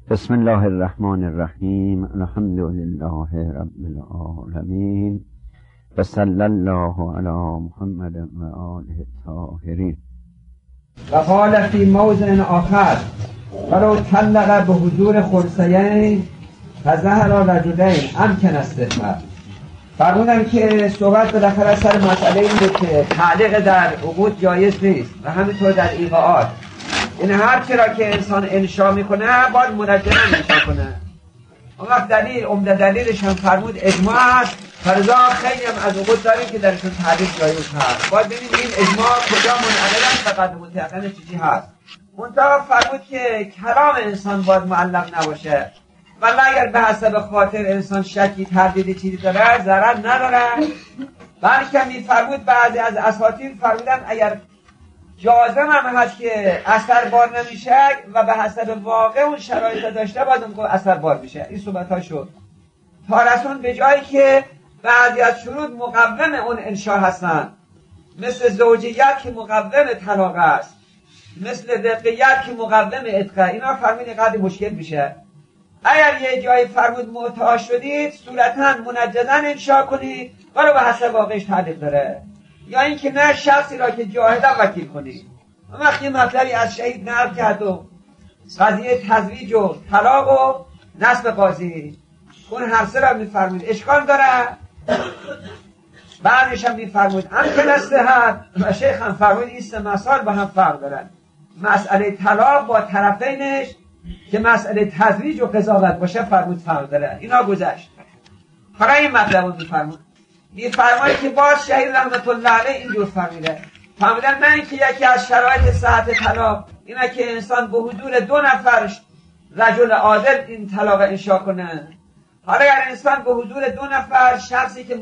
بسم الله الرحمن الرحیم. الحمد لله رب العالمین و صلی الله علی محمد و آله الطاهرین. و قال فی موضع آخر ولو طلق به حضور خلصیین فظهر رجلین امکن استثمار. فرمودن که صحبت بالاخره سر مسئله اینه که تعلیق در عقود جایز نیست و همینطور در ایقاعات. این هر چرا که انسان انشا میکنه باید منجما انشا کنه. اون وقت دلیل عمده دلیلش هم فرمود اجماع است. فرضا خیلی هم از عقود داریم که درشون تعلیق جایز هست. باید ببینیم این اجماع کجا منعقد است و قد متيقن چیزی هست. منتها فرمود که کلام انسان باید معلق نباشه. ولی اگر به حسب خاطر انسان شکی تردیدی چیزی داره ضرر نداره. بلکه میفرمود بعضی از اساطیر فرمودن اگر جازم هم هست که اثر بار نمیشه و به حسب واقع اون شرایط داشته باید اون اثر بار میشه. این صحبت ها شد تا رسون به جایی که بعضی از شروط مقوم اون انشا هستن، مثل زوجیت که مقوم طلاق است، مثل دقیقیت که مقوم عتقه. اینا فرمود قدر مشکل میشه. اگر یه جایی فرمود معتاد شدید صورتا منجزا انشا کنید ولو به حسب واقعش تعلیق داره، یا اینکه نه شخصی را که جاهده وکیل کنید. وقتی یه مطلبی از شهید نقل کرد و قضیه تزویج و طلاق و نصب قاضی، اون هر سه را میفرمود اشکال داره. بعدش هم میفرمود امکن استحد و شیخ هم فرمود این سه مسائل با هم فرق دارن. مسئله طلاق با طرفینش که مسئله تزویج و قضاوت باشه فرمود فرق داره. اینا گذشت. حالا این مطلب رو میفرماید که باز شهید رحمت الله علیه اینجور فرمودن نه اینکه یکی از شرایط صحت طلاق اینه که انسان به حضور 2 نفر رجل عادل این طلاق انشا کنه. حالا اگر انسان به حضور 2 نفر شخصی که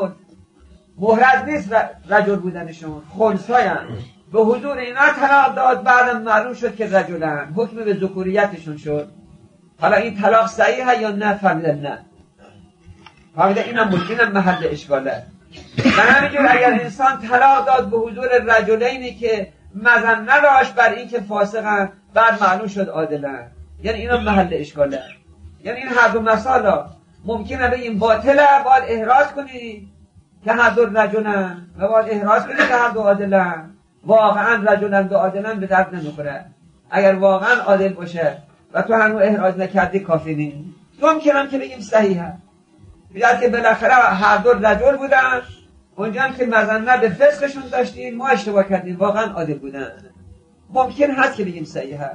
محرز نیست رجل بودنشون خلصاین به حضور اینا طلاق داد، بعدم معلوم شد که رجلن، حکم به ذکوریتشون شد. حالا این طلاق صحیحه یا نه؟ فرمودن نه. فرمودن اینم محل اشکاله. و همینجور اگر انسان طلاق داد به حضور رجلینی که مزن نداشت بر این که فاسقن، بعد معلوم شد عادلن، یعنی اینم محل اشکاله. یعنی این هر دو مسائل ممکنه بگیم باطله، باید احراز کنی که هر دو رجلن و باید احراز کنی که هر دو عادلن. واقعا رجلن و عادلن به درد نمیخوره. اگر واقعا عادل باشه و تو هنوز احراز نکردی کافی نیست. ممکنم که بگیم صحیحه، بیاد که بالاخره هر دو رجل بودن، اونجا هم که مظنه به فسقشون داشتیم ما اشتباه کردیم، واقعا عادل بودن. ممکن هست که بگیم صحیحه،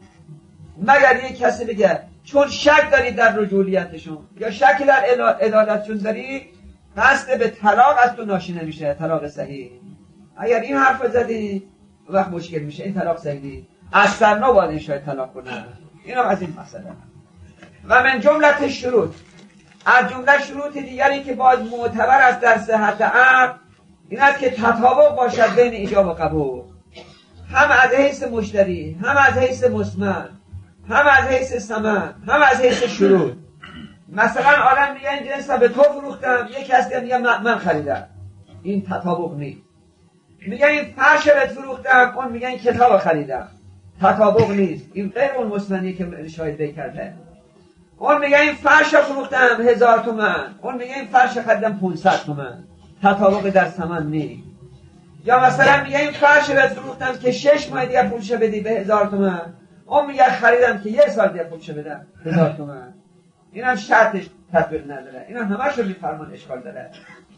مگر یک کسی بگه چون شک داری در رجولیتشون یا شک در عدالتشون داری قصد به طلاق از تو ناشی نمیشه طلاق صحیح. اگر این حرف زدی وقت مشکل میشه. این طلاق صحیح از سرنا باید انشای طلاق کنه. اینم از این مسئله. و من جملت شروط، از جمله شروط دیگری که باید معتبر است در صحت عقد این است که تطابق باشد بین ایجاب و قبول، هم از حیث مشتری، هم از حیث مسمن، هم از حیث ثمن، هم از حیث شروط. مثلا آدم میگه این جنس به تو فروختم، یک کسی میگه من خریدم، این تطابق نیست. میگه این فرش بهت فروختم، اون میگه این کتاب خریدم، تطابق نیست. این غیر اون مسمنی که شاهد کرده. اون میگه این فرش فروختم 1000 تومان، اون میگه این فرش خریدم 500 تومان، تطابق در ثمن نیست. یا مثلا میگه این فرش بهت فروختم که 6 ماه دیگه پولش بدی به 1000 تومان، اون میگه خریدم که 1 سال دیگه پولش بدم 1000 تومان. اینم شرطش تطبیق نداره. اینا همش رو میفرمان اشکال داره.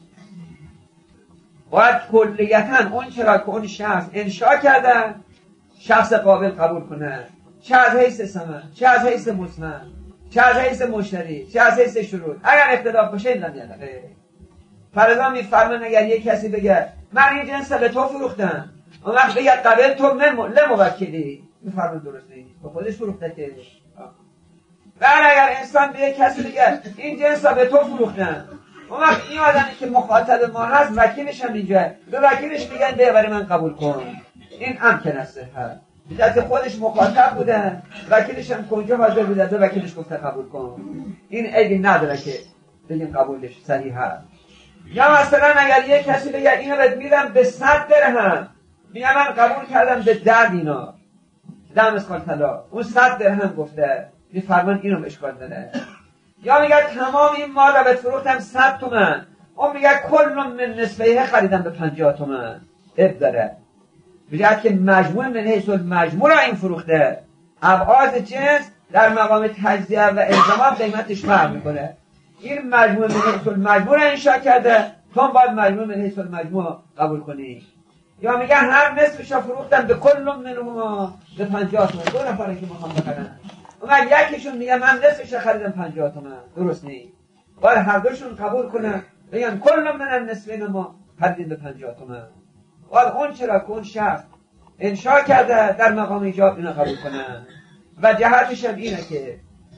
باید کلیتاً اون چرا که اون شخص انشا کرده شخص قابل قبول کنه، چه از حیث ثمن، چه از حیث مسمن، چه از حیث مشتری، چه از حیث شروط. اگر اختلاف باشه این نمیاد. فرضاً میفرمان اگر یک کسی بگه من این جنس به تو فروختم، اون وقت بگه قبل تو لموکلی، میفرمان درست نیست، به خودش فروخته که. بعد اگر انسان به یک کسی بگه این جنس به تو فروختم، اون وقت این آدمی که مخاطب ما هست وکیلش هم اینجا به وکیلش میگن ببری من قبول کن. این امکن است بیشتر که خودش مخاطب بوده، وکیلش هم کنجا حاضر بوده، به وکیلش گفته قبول کن. این عیبی نداره که بگیم قبولش صحیح هست. یا مثلا اگر یک کسی بگه اینو بهت میدم به 100 درهم، میگه من قبول کردم به 10 دینار، 10 مسقال طلا، اون 100 درهم گفته، میفرمان اینو اشکال داره. یا میگه تمام این مال رو به فروختم 100 تومن، اون میگه کل من نصفه خریدم به 50 تومن، اب داره. میگه که مجموع من حیث المجموع را این فروخته، ابعاد جنس در مقام تجزیه و الزام قیمتش فرق میکنه. این مجموع من حیث المجموع را انشاء کرده، تو باید مجموع من حیث المجموع قبول کنی. یا میگه هر نصفش را فروختم به کل منهما به 50 تومن، دو نفره که میخوام بخرن، اما یکیشون میگه من نصفش خریدم 50 تومن، درست نیست. باید هر دوشون قبول کنن بگن کل من النصفین ما خریدیم به 50 تومن. باید اون چرا که اون شخص انشاء کرده در مقام ایجاب اینو قبول کنن. و جهتش هم اینه که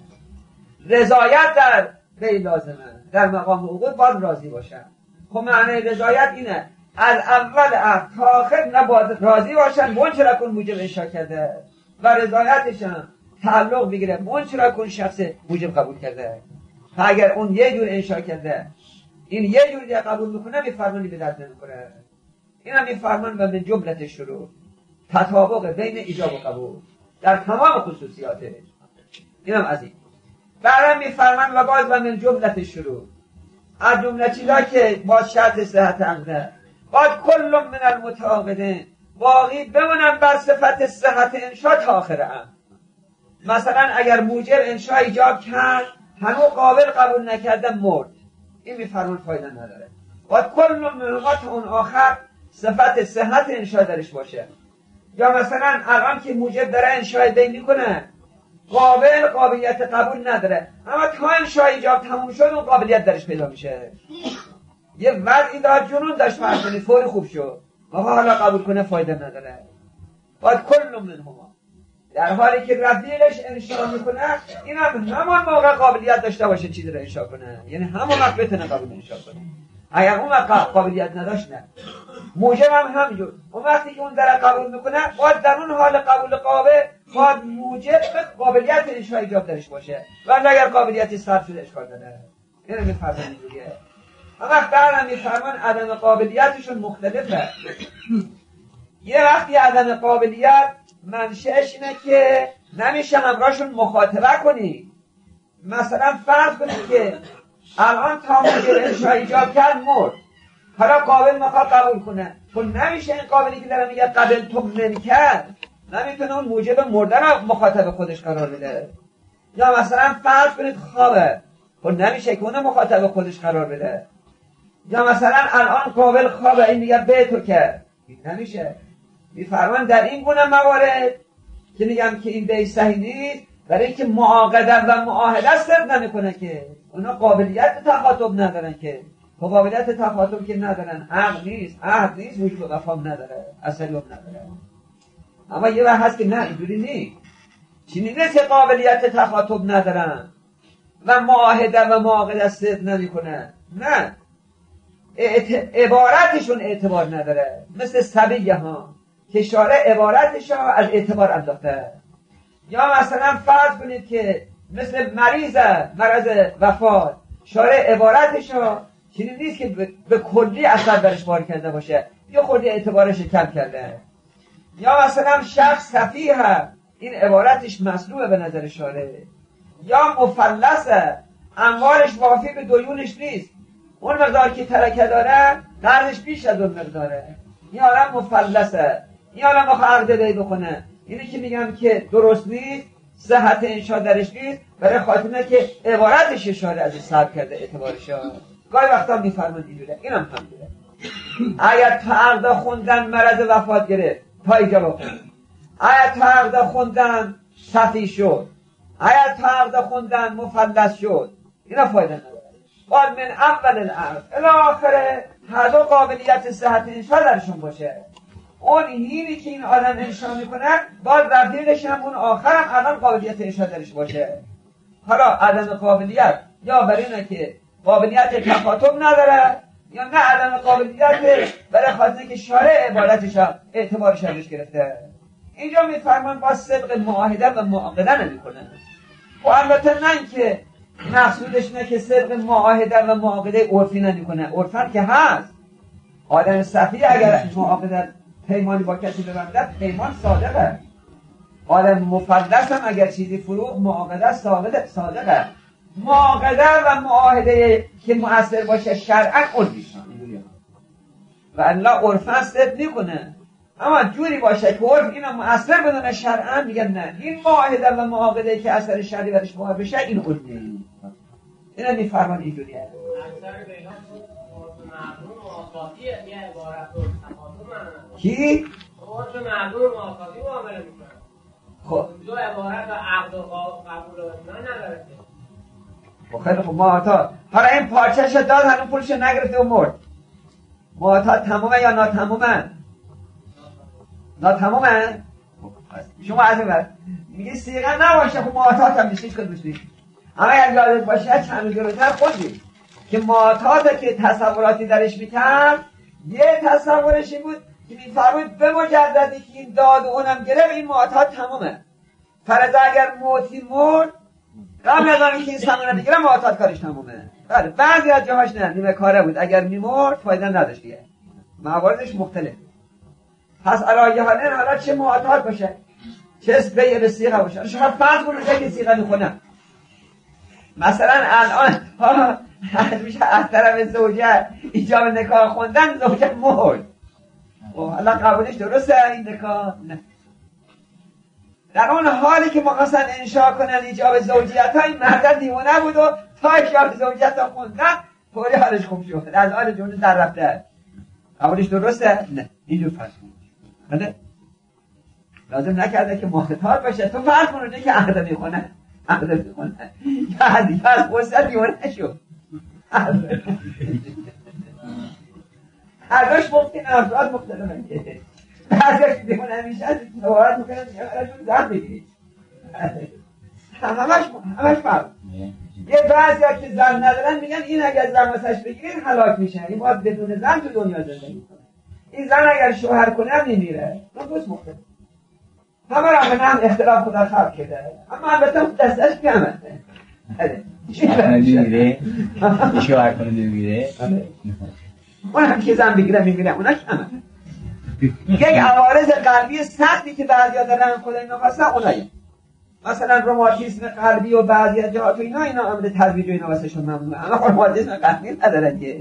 رضایت در بی لازمه، در مقام عقود باید راضی باشن. خب معنی رضایت اینه از اول عقد تا آخر نباید راضی باشن اون چرا که اون موجب انشاء کرده، و رضایتش هم تعلق بگیره اون چرا که اون شخص موجب قبول کرده. و اگر اون یه جور انشاء کرده این یه جور دیگه قبول میکنه، میفرمانی به درد نمیکنه. این هم میفرمان و من جملت شروع تطابق بین ایجاب و قبول در تمام خصوصیاتش. این هم از این بعدم میفرمان و باز و من جملت شروع از جمله چیزا که با شرط صحت عقده باید کل من المتعاقدین باقی بمونن بر صفت صحت انشاء تا آخر عقد. مثلا اگر موجب انشاء ایجاب کرد هنوز قابل قبول نکرده مرد، این میفرمان فایده نداره. باید کل منهما تا اون آخر صفت صحت انشاء درش باشه. یا مثلا الان که موجب داره انشاء بین میکنه قابلیت قبول نداره، اما تا انشاء ایجاب تموم شد اون قابلیت درش پیدا میشه. یه وضعی داره جنون داشت فرض فوری خوب شد، حالا قبول کنه فایده نداره. باید کل منهما در حالی که رفیقش انشاء میکنه این هم همان موقع قابلیت داشته باشه چیزی رو انشاء کنه، یعنی همون وقت بتونه قبول انشاء کنه. اگر اون وقت قابلیت نداشت نه. موجب هم همینجور، اون وقتی که اون در قبول میکنه باید در اون حال قبول قابل باید موجب قابلیت انشاء ایجاب درش باشه، ولی اگر قابلیتی صرف شده اشکال داره. این رو میفرمان اینجوریه. اما بعد میفرمان عدم قابلیتشون مختلفه. یه وقتی عدم قابلیت منشأش اینه که نمیشه همراهشون مخاطبه کنی. مثلا فرض کنید که الان تا موجب انشاء ایجاب کرد مرد، حالا قابل میخواد قبول کنه، خب نمیشه این قابلی که داره میگه قبل تو نمیکرد نمیتونه اون موجب مردن رو مخاطب خودش قرار بده. یا مثلا فرض کنید خوابه، خب نمیشه که اون مخاطب خودش قرار بده. یا مثلا الان قابل خوابه، این میگه به تو کرد، این نمیشه. میفرمان در این گونه موارد که میگم که این به صحیح نیست، برای اینکه معاقده و معاهده صرف نمیکنه که اونا قابلیت تخاطب ندارن، که قابلیت تخاطب که ندارن عقد نیست، عهد نیست، وجود وفام نداره، اثری هم نداره. اما یه وقت هست که نه اینجوری نیست، چینی نیست که قابلیت تخاطب ندارن و معاهده و معاقده صرف نمیکنه، نه عبارتشون اعتبار نداره. مثل سبیه ها که شارع عبارتش از اعتبار انداخته. یا مثلا فرض کنید که مثل مرض وفات شارع عبارتش چیزی نیست که به کلی اثر برش بار کرده باشه، یه خودی اعتبارش کم کرده. یا مثلا شخص سفیه، این عبارتش مصلوبه به نظر شارع. یا مفلسه، اموالش وافی به دیونش نیست، اون مقدار که ترکه داره قرضش بیش از اون مقداره، این آدم مفلسه، این آدم آخه عقد دی بکنه. اینی که میگم که درست نیست، صحت انشاء درش نیست، برای خاطر که عبارتش اشاره از سلب کرده اعتبارش. گاهی وقتا میفرمون اینجوره، اینم همینه. اگر تا عقد خوندن مرض وفات گرفت تا ایجاب خوند، اگر تا عقد خوندن سفی شد، اگر تا عقد خوندن مفلس شد، اینا فایده نداره. باید من اول العقد الی آخره هر دو قابلیت صحت انشاء درشون باشه. اون هینی که این آدم انشاء میکنه باید رفیقش هم اون آخرم الان قابلیت انشاء درش باشه. حالا عدم قابلیت یا برای اینه که قابلیت تخاطب نداره، یا نه عدم قابلیت برای خاطر که شارع عبارتش اعتبارش ازش گرفته. اینجا میفرمان با صدق معاهده و معاقده نمیکنه. و البته نه اینکه مقصودش اینه که صدق معاهده و معاقده عرفی نمیکنه، عرفن که هست. آدم صفی اگر معاقده پیمانی با کسی ببنده پیمان صادقه، حال مفلس هم اگر چیزی فروغ معاقده صادقه. معاقده و معاهده که مؤثر باشه شرعا عرفیشان و الله عرفا ثبت نکنه، اما جوری باشه که عرف اینو مؤثر بدونه شرعا میگن نه این معاهده و معاقده که اثر شرعی برش واقع بشه این عرف نیست. اینا میفرمان اینجوریه. اکثر به اینا مردم معاقاتی یه عبارت رو تفاهم کی؟ عرف مردم معاقاتی معامله میکنن. خب دو عبارت و عقد و قبول و اینا نداره. خیلی خوب معاهده. حالا این پارچه‌ش داد هنوز پولش نگرفته و مرد. معاهده تمومه یا ناتمومه؟ ناتمومه؟ شما از این وقت میگی صیغه نباشه، خب معاهدات هم نیست که دوست نیست. اما اگر یادت باشه چند روز جلوتر خوندی که معاهدات که تصوراتی درش میکرد یه تصورشی بود که میفرمود به مجددی که این داد و اونم گرفت این معاهدات تمومه. فرض اگر موتی مرد قبل از آنکه این سمونه بگیره معاهدات کارش تمومه. بله بعضی از جاهاش نه نیمه کاره بود، اگر میمرد فایده نداشت دیگه. مواردش مختلف. پس علایه حالا چه معاهدات باشه چه اسپی به صیغه باشه. شما فرض کنید که صیغه میخونه مثلا الان میشه از طرف زوجه ایجاب نکاح خوندن زوجه مرد، حالا قبولش درسته این نکاح؟ نه. در اون حالی که مقصد انشاء کنن ایجاب زوجیت ها این مرد دیوانه بود و تا ایجاب زوجیت ها خوندن طوری حالش خوب شد از حال جونه در رفته. قبولش درسته؟ نه. اینجور فرض کنید لازم نکرده که محتاط باشه. تو فرض کنید که عقد میخونه یا از قصد دیوانه شد. هرداش ممکن افراد مختلفن که بعضیش دیوانه میشن نوارد میکنن میگن براشون زن بگیرید همش فرق. یه بعضی ها که زن ندارن میگن این اگر زن واسش بگیرید هلاک میشن، این باید بدون زن تو دنیا زندگی کنه. این زن اگر شوهر کنه هم نمیره. دوست مختلف همه را به هم اختلاف خدا خلق کرده، اما البته دستش کمه. نمیره شوهر کنه نمیره اون هم که زن بگیره میمیره اونا کمه. یک عوارض قلبی سختی که بعضیا دارن خدا اینا واسه اونایه، مثلا روماتیسم قلبی و بعضی از جهات اینا عمل تزویج و اینا واسه شون ممنوعه، اما روماتیسم قلبی ندارن که.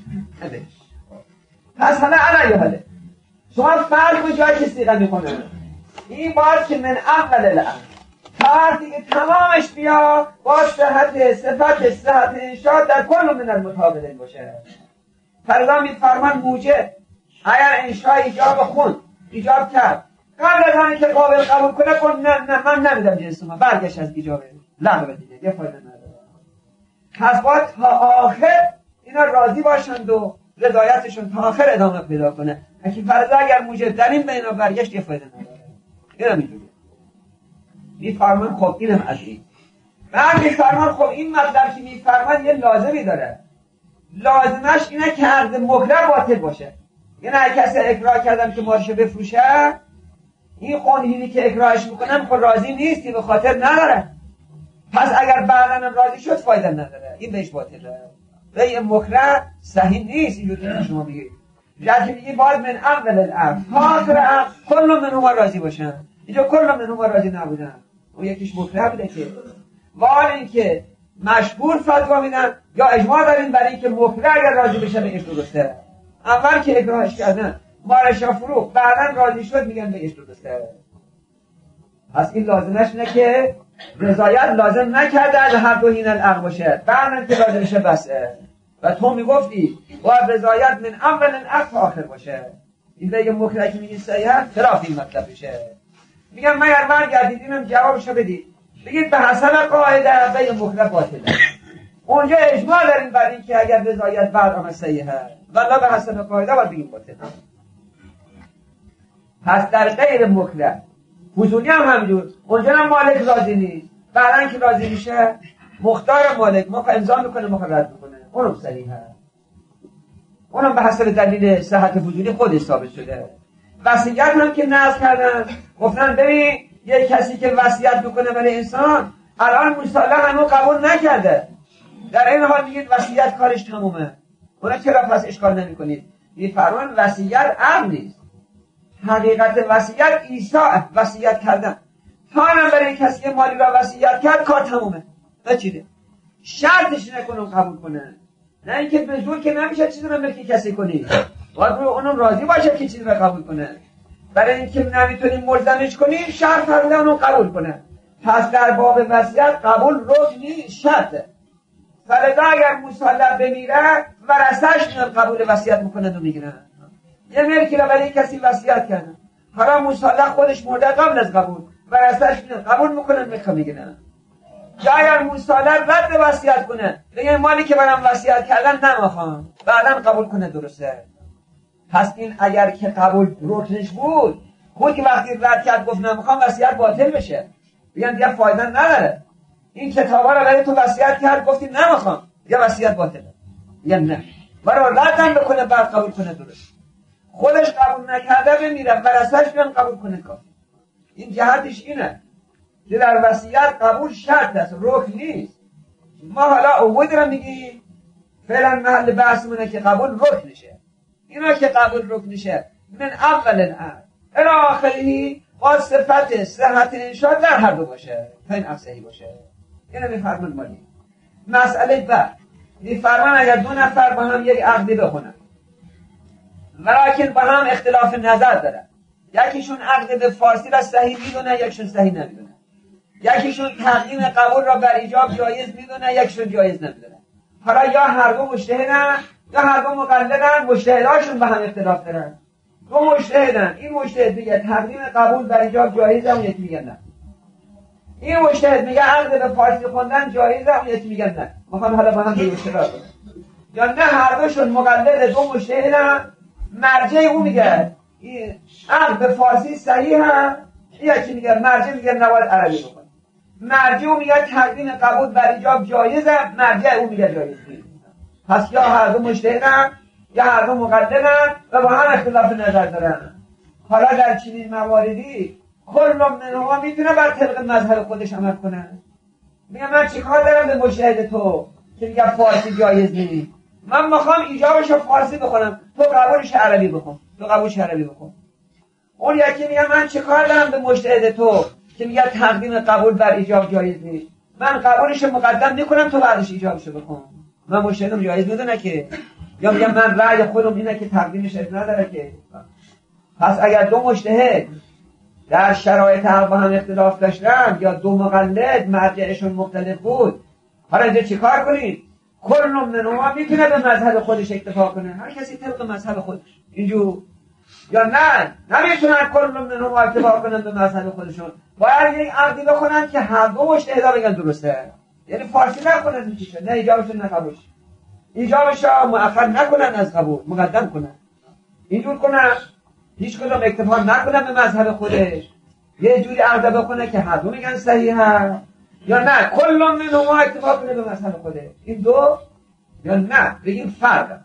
پس حالا علیه حاله شما فرق به جایی که صیغه میکنه این باید که من اول الامر فرقی که تمامش بیا با صحت انشاء در کل من المتابلین باشه. فرضا میفرمان موجب اگر انشاء ایجاب خون ایجاب کرد قبل از آنکه قابل قبول کنه نه من نمیدم جنس ما برگشت از ایجابه لغو دیگه یه فایده نداره. پس باید تا آخر اینا راضی باشند و رضایتشون تا آخر ادامه پیدا کنه. فرضا اگر موجب در این بینا برگشت یه فایده نداره. اینم اینجوریه. میفرمان خب اینم از این بعد میفرمان خب این مطلب که میفرمان یه لازمی داره، لازمش اینه که عقد مکره باطل باشه. یعنی اگه کسی اکراه کردم که مارشو بفروشه این خونهینی که اکراهش میکنم خب راضی نیستی به خاطر نداره، پس اگر بعداً راضی شد فایده نداره، این بهش باطله. این مکره صحیح نیست. اینجوری شما میگید جدی میگی باید من اول الامر تا آخر کل من هما راضی باشن. اینجا کل من هما راضی نبودن، اون یکیش مکره بوده که وال این که مشهور فتوا میدن یا اجماع دارین برای اینکه مکره اگر راضی بشه بهش درسته. اول که اکراهش کردن مارشا فروغ بعداً راضی شد میگن بهش درسته. پس این لازمش اینه که رضایت لازم نکرده از هر دو هین العقل باشه، بعداً که راضی بشه بسه. و تو میگفتی باید رضایت من اول العقل تا آخر باشه. این دیگه مکره که میگی صحیح خلاف این مطلب بشه. میگم مگر برگردید اینم جوابشو بدید بگید به حسب قاعده به مکره باطله. اونجا اجماع داریم بر این که اگر رضایت بعد آمد صحیحه ولی به حسب قاعده باید بگیم باطله. پس در غیر مکره فضولی هم همینجور اونجا هم مالک راضی نیست، بعدن که راضی میشه مختار مالک موقع امضا میکنه موقع رد میکنه، اونم صحیحه، اونم به حسب دلیل صحت فضولی خودش ثابت شده. وصیت هم که نقض کردن گفتن ببین یک کسی که وصیت میکنه برای انسان الان مصالحه هنوز قبول نکرده، در این حال میگید وصیت کارش تمومه، اونا چرا پس اشکال نمیکنید؟ میفرمان وصیت عقل نیست، حقیقت وصیت ایساء وصیت کردن. تا هم برای کسی که مالی را وصیت کرد کار تمومه بچیده. شرطش نکنم قبول کنه، نه اینکه به زور که نمیشه چیزی رو ملک کسی کنی، باید روی اونم راضی باشه که چیزی رو قبول کنه. برای اینکه نمیتونی ملزمش کنی شرط فرموده اونم قبول کنه. پس در باب وصیت قبول رکن نیست، شرطه. فردا اگر مصلح بمیره ورثه‌اش میان قبول وصیت میکنن و میگیرن. یه ملکی را برای کسی وصیت کردن، حالا مصلح خودش مرده قبل از قبول ورثه‌اش میان قبول میکنن ملک میگیرن. یا اگر مصلح رد وصیت کنه بگه مالی که برام وصیت کردن نمیخوام، بعداً قبول کنه درسته. پس این اگر که قبول رکنش بود، خود که وقتی رد کرد گفت نمیخوام وصیت باطل بشه، بگن دیگه فایده نداره. این کتابا رو برای تو وصیت کرد گفتی نمیخوام، دیگه وصیت باطله. یا نه برای ردم بکنه بعد قبول کنه درست. خودش قبول نکرده بمیره ورثه‌اش بیان قبول کنه کافی. این جهتش اینه که در وصیت قبول شرط است، رکن نیست. ما حالا عقود رو میگیم، فعلا محل بحثمونه که قبول رکن شه. اینا که قبول رکن شه من اول الامر الی آخره با صفت صحت انشاء در هر دو باشه تا این صحیح باشه. اینو میفرمان مالی. مسئله بعد میفرمان اگر دو نفر با هم یک عقدی بخونن ولیکن با هم اختلاف نظر دارن، یکیشون عقد به فارسی را صحیح میدونه یکیشون صحیح نمیدونه، یکیشون تقدیم قبول را بر ایجاب جایز میدونه یکیشون جایز نمیدونه. حالا یا هر دو مجتهدن یا هر دو مقلدن، مجتهداشون با هم اختلاف دارن. دو مجتهدن، این مجتهد میگه تقدیم قبول بر ایجاب جایزه، اون یکی میگه نه. این مجتهد میگه عقد به فارسی خوندن جایزه، اون یکی میگه نه. میخوان حالا با هم به اشتراک کنن. یا نه هر دوشون مقلد دو مجتهدن، مرجع اون میگه این عقد به فارسی صحیحه، یکی میگه مرجع میگه نباید عربی بکن. مرجع اون میگه تقدیم قبول بر ایجاب جایزه، مرجع اون میگه جایز نیست. پس یا هر دو مجتهدن یا هر دو مقلدن و با هم اختلاف نظر دارن. حالا در چنین مواردی کل منهما میتونه بر طبق مذهب خودش عمل کنه. میگه من چیکار دارم به مجتهد تو که میگه فارسی جایز نیست، من میخوام ایجابش رو فارسی بخونم، تو قبولش عربی بخون، تو قبولش عربی بخون. اون یکی میگه من چیکار دارم به مجتهد تو که میگه تقدیم قبول بر ایجاب جایز نیست، من قبولش مقدم میکنم تو بعدش ایجابش بخون. من مجتهدم جایز میدونه که، یا میگم من رأی خودم اینه که تقدیمش نداره که. پس اگر دو مجتهد در شرایط با هم اختلاف داشتن یا دو مقلد مرجعشون مختلف بود، حالا اینجا چیکار کنید؟ کل منهما میتونه به مذهب خودش اکتفا کنه، هر کسی طبق مذهب خودش اینجور. یا نه نمیتونن کل منهما اکتفا کنن به مذهب خودشون، باید یک عقدی بکنن که هر دو مجتهدا بگن درسته، یعنی فارسی نکنن میشه، نه ایجابشون نه قبولش، ایجابش را مؤخر نکنن از قبول مقدم کنن، اینجور کنن هیچ کدوم اکتفا نکنن به مذهب خودش، یه جوری عقد بکنه که هر دو میگن صحیحه، یا نه کل منهما اکتفا کنه به مذهب خودش. این دو یا نه بگیم فرق.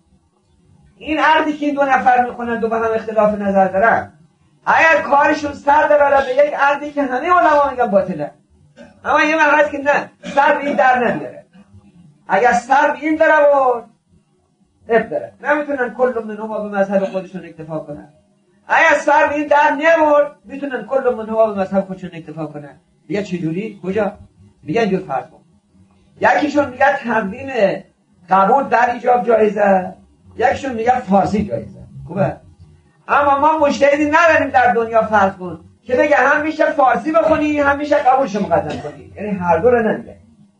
این عقدی که این دو نفر میکنن دو با هم اختلاف نظر دارن، اگر کارشون سر داره به یک عقدی که همه علما میگن باطله، اما یه مرحله که نه سر به این در نمیاره، اگر سر به این داره و اب داره نمیتونن کل منهما به مذهب خودشون اکتفا کنن. اگر سر به این در نمیاره میتونن کل منهما به مذهب خودشون اکتفا کنن. دیگه چجوری؟ کجا؟ دیگه اینجور فرض کن. یکیشون میگه تقدیم قبول در ایجاب جایزه، یکیشون میگه فارسی جایزه. خوبه؟ اما ما مجتهدی نداریم در دنیا فرض کن که بگه هم میشه فارسی بخونی هم میشه قبولش مقدم کنی، یعنی هر دو رو نمیگه.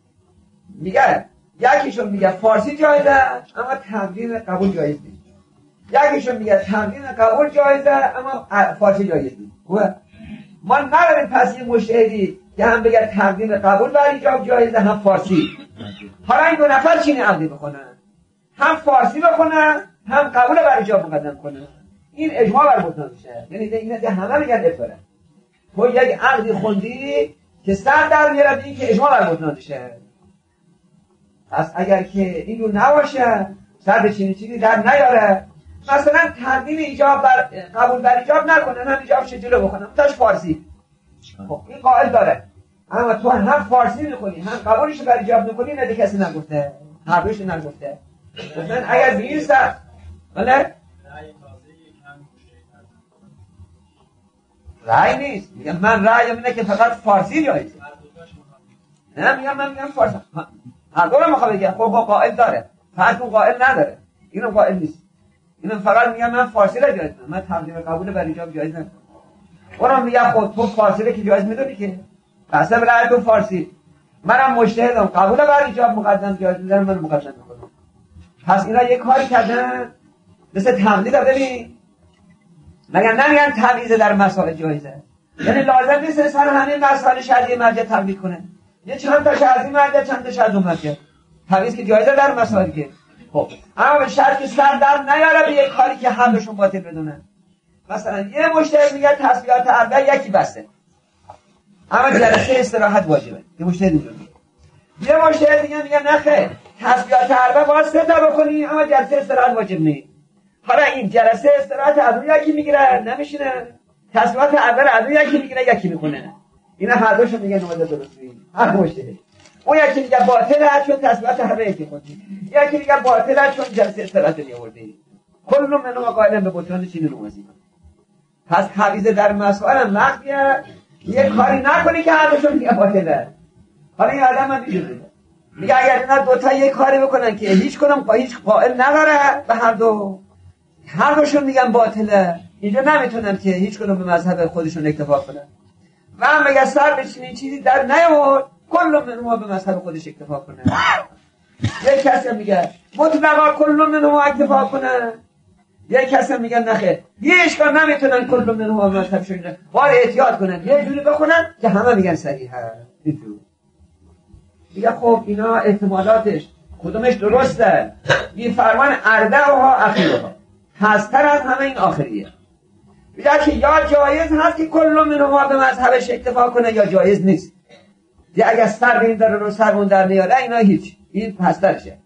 میگه یکیشون میگه فارسی جایزه اما تقدیم قبول جایز نیست، یکیشون میگه تقدیم قبول جایزه اما فارسی جایز نیست. خوبه؟ ما نداریم پس یه مجتهدی که هم بگه تقدیم قبول بر ایجاب جایزه هم فارسی. حالا این دو نفر چی عقدی بکنن؟ هم فارسی بکنن هم قبول بر ایجاب مقدم کنن. این اجماع بر متن میشه، یعنی اینا همه میگن افره. تو یک عقدی خوندی که سر در میاره به این که اجماع بر متن میشه. پس اگر که اینو نباشه سر به چیزی در نیاره، مثلا تقدیم ایجاب بر قبول بر ایجاب نکنن هم ایجابش جلو بکنن تاش فارسی، خب این قائل داره، اما تو هم فارسی میکنی هم قبولش بر ایجاب میکنی، نه کسی نگفته، هر دوش نگفته. مثلا اگر به این سر بله رأی نیست. میگم من رأیم اینه که فقط فارسی جایزه. نه میگم من میگم فارسی. هر دو رو میخوام بگم. خب قائل داره. فرض کن قائل نداره. اینم قائل نیست. اینم فقط میگم من فارسی را جایز میدونم. من تقدیم قبول بر ایجاب جایز نمیدونم. اونم میگم خب تو فارسی رو که جایز میدونی که قسم رأی تو فارسی. منم مجتهدم قبول بر ایجاب مقدم جایز میدونم من مقدم میکنم. پس اینا یک کاری کردن مثل تمدید ببین. مگر نمیگن تمییز در مسائل جایزه. یعنی لازم نیست سر همین مسائل شرعی مرجع تمدید کنه. یه چند تا از این مرجع چند تا از اون مرجع. تمییز که جایزه در مسائل که. خب اما به شرط که سر در نیاره به یک کاری که همشون باطل بدونن. مثلا یه مجتهد میگه تسبیحات اربع یکی بسه. اما جلسه استراحت واجبه. یه مجتهد اینجوری میگه. یه مجتهد میگه نه خیر تسبیحات اربع باید 3 تا بکنی اما جلسه استراحت واجب نیست. حالا این جلسه استراحت از اون یکی میگیره نمیشینه. تسبیحات اربع از اون یکی میگیره یکی میکنه. اینا هر دوشون میگن نماز درستی. هر مجتهد. اون یکی میگه باطله چون تسبیحات اربع یکی خوندی. یکی میگه باطله چون جلسه استراحت میآوردی. کل منو قائل به بطلان چین نمازی. پس تعویض در مسائل وقتیه یه کاری نکنی که هر دوشون میگه باطله. حالا این آدم هم میگه اگر اینا دوتا یه کاری بکنن که هیچ قائل نداره به هر دوشون میگن باطله اینجا نمیتونن که هیچ کدوم به مذهب خودشون اکتفا کنن و هم بگه سر بچینی چیزی در نیاورد کل منهما به مذهب خودش اکتفا کنه. یک کسی میگه مطلقا کل منهما اکتفا کنه. یک کسی میگه نخیر هیچ کار نمیتونن کل منهما به مذهبشون باید احتیاط کنن یه جوری بخونن که همه میگن صحیحه. اینجور میگه خب اینا احتمالاتش کدومش درسته؟ میفرمان اردعها اخیرها هستر از همه این آخریه. میگه که یا جایز هست که کل منهما به مذهبش اکتفا کنه یا جایز نیست. یا اگر سر به این داره رو سر اون در نیاره اینا هیچ این هسترشه.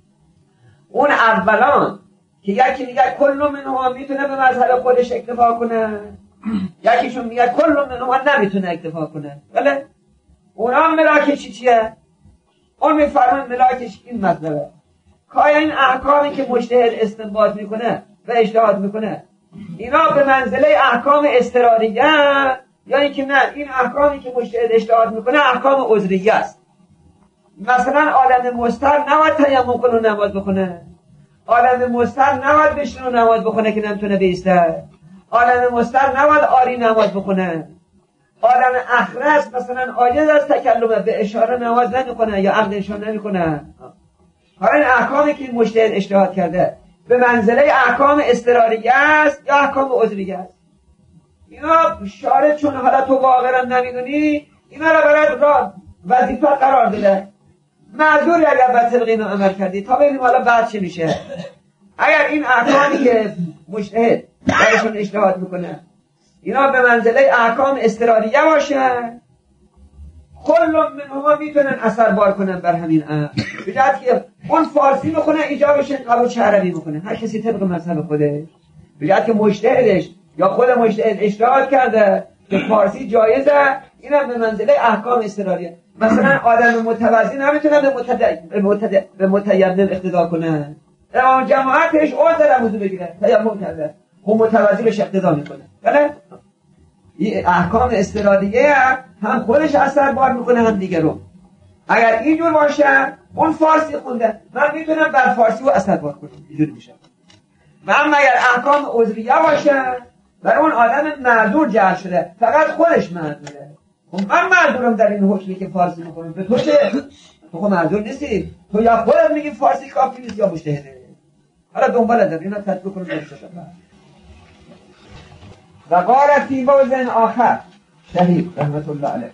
اون اولان که یکی میگه کل منهما میتونه به مذهب خودش اکتفا کنه یکیشون میگه کل منهما نمیتونه اکتفا کنه. بله اونا ملاکش چیه؟ اون میفرمان ملاکش این مطلبه که این احکامی که مجتهد استنباط میکنه و اجتهاد میکنه اینا به منزله احکام اضطراریه یا اینکه نه این احکامی که مجتهد اجتهاد میکنه احکام عذریه است. مثلا عالم مستر نباید تیمم کنه و نماز بخونه. عالم مستر نباید بشینه و نماز بخونه که نمیتونه بیسته. عالم مستر نباید آری نماز بخونه. آدم اخرس مثلا عاجز از تکلمه به اشاره نماز نمیکنه یا عقد اشاره نمیکنه. حالا این احکامی که مجتهد اجتهاد کرده به منزله احکام اضطراریه است یا احکام عذریه است. اینا شارع چون حالا تو واقعا نمیدونی اینا رو برات وظیفه قرار بده. معذوری اگر به تلقین عمل کردی تا ببینیم حالا بعد چه میشه. اگر این احکامی که مجتهد براشون اجتهاد میکنه اینا به منزله احکام اضطراریه باشه کل منهما میتونن اثر بار کنن بر همین بجهت که اون فارسی بخونه ایجابش قبول عربی بکنه هر کسی طبق مذهب خودش بجهت که مجتهدش یا خود مجتهد اجتهاد کرده که فارسی جایزه اینم به منزله احکام اضطراریه. مثلا آدم متوضی نمیتونه به متیمم اقتدا کنه. امام جماعتش عذر وضو بگیره تیمم کرده خب متوضی بهش اقتدا میکنه. بله این احکام اضطراریه هم خودش اثر بار میکنه هم دیگه رو. اگر اینجور باشه اون فارسی خونده من میتونم بر فارسی رو اثر بار کنم اینجوری میشه. و هم اگر احکام عذریه باشه بر اون آدم معذور جعل شده فقط خودش معذوره. من معذورم در این حکمی که فارسی میکنم به تو چه؟ تو خود معذور نیستی. تو یا خودت میگی فارسی کافی نیست یا مجتهده. حالا دنبال دار اینا تطبیق کنم برشتم. و قال فی موضع آخر شهید رحمت الله علیه